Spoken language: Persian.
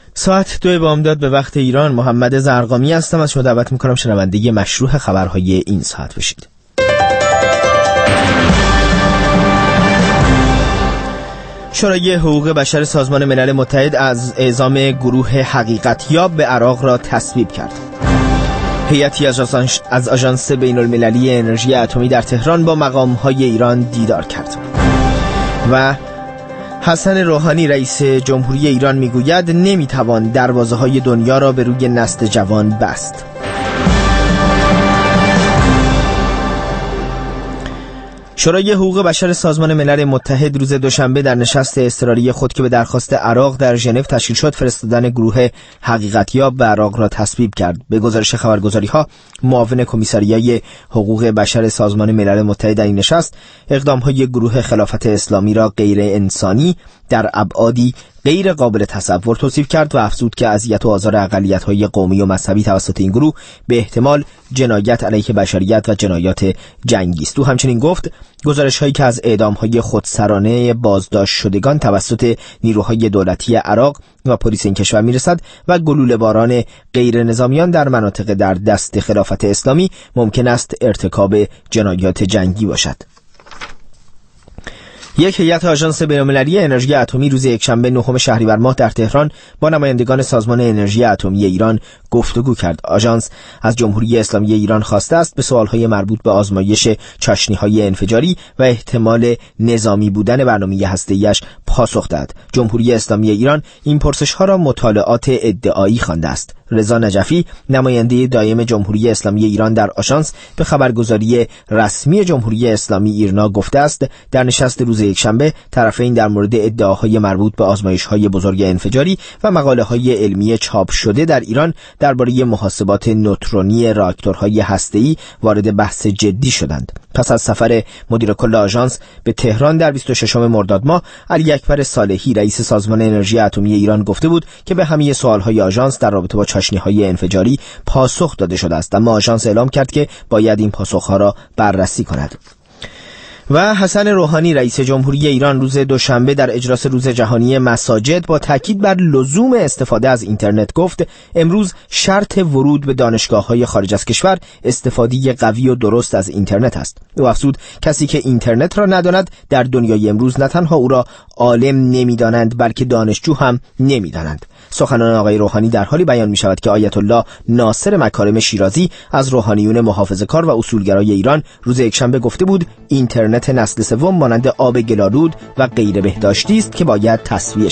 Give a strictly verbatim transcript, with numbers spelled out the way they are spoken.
ساعت دو بامداد به وقت ایران. محمد زرقامی هستم. از شما دعوت میکنم شنونده مشروع خبرهای این ساعت بشید. شورای حقوق بشر سازمان ملل متحد از اعزام گروه حقیقتیاب به عراق را تصویب کرد. هیئتی از آژانس بین المللی انرژی اتمی در تهران با مقام‌های ایران دیدار کرد. و حسن روحانی رئیس جمهوری ایران میگوید نمیتوان دروازه‌های دنیا را به روی نسل جوان بست. شورای حقوق بشر سازمان ملل متحد روز دوشنبه در نشست اضطراری خود که به درخواست عراق در ژنو تشکیل شد فرستادن گروه حقیقتیاب به عراق را تصویب کرد. به گزارش خبرگزاری‌ها معاون کمیسریای حقوق بشر سازمان ملل متحد در این نشست اقدام‌های گروه خلافت اسلامی را غیر انسانی در ابعادی غیر قابل تصور توصیف کرد و افزود که اذیت و آزار اقلیت‌های قومی و مذهبی توسط این گروه به احتمال جنایت علیه بشریت و جنایات جنگی است. او همچنین گفت گزارش‌هایی که از اعدام‌های خودسرانه بازداشت شدگان توسط نیروهای دولتی عراق و پلیس این کشور میرسد و گلوله باران غیر نظامیان در مناطق در دست خلافت اسلامی ممکن است ارتکاب جنایات جنگی باشد. یک هیئت آژانس بین‌المللی انرژی اتمی روز یکشنبه نهم شهریور ماه در تهران با نمایندگان سازمان انرژی اتمی ایران گفتگو کرد. آژانس از جمهوری اسلامی ایران خواسته است به سوال‌های مربوط به آزمایش چاشنی‌های انفجاری و احتمال نظامی بودن برنامه هسته‌ای‌اش پاسخ دهد. جمهوری اسلامی ایران این پرسش‌ها را مطالعات ادعایی خوانده است. رضا نجفی نماینده دائم جمهوری اسلامی ایران در آژانس به خبرگزاری رسمی جمهوری اسلامی ایرنا گفته است در نشست روز یکشنبه طرفین در مورد ادعاهای مربوط به آزمایش‌های بزرگ انفجاری و مقاله‌های علمی چاپ شده در ایران درباره محاسبات نوترونی راکتورهای هسته‌ای وارد بحث جدی شدند. پس از سفر مدیر کل آژانس به تهران در بیست و ششم مرداد ماه، علی اکبر صالحی رئیس سازمان انرژی اتمی ایران گفته بود که به همه سوال‌های آژانس در رابطه با چاشنی‌های انفجاری پاسخ داده شده است، اما آژانس اعلام کرد که باید این پاسخ‌ها را بررسی کند. و حسن روحانی رئیس جمهوری ایران روز دوشنبه در اجراس روز جهانی مساجد با تاکید بر لزوم استفاده از اینترنت گفت امروز شرط ورود به دانشگاه‌های خارج از کشور استفاده قوی و درست از اینترنت است. او افزود کسی که اینترنت را نداند در دنیای امروز نه تنها او را عالم نمی‌دانند بلکه دانشجو هم نمی‌دانند. سخنان آقای روحانی در حالی بیان می شود که آیت الله ناصر مکارم شیرازی از روحانیون محافظه‌کار و اصولگرای ایران روز یکشنبه گفته بود اینترنت نسل سوم مانند آب گلالود و غیر بهداشتی است که باید تصفیه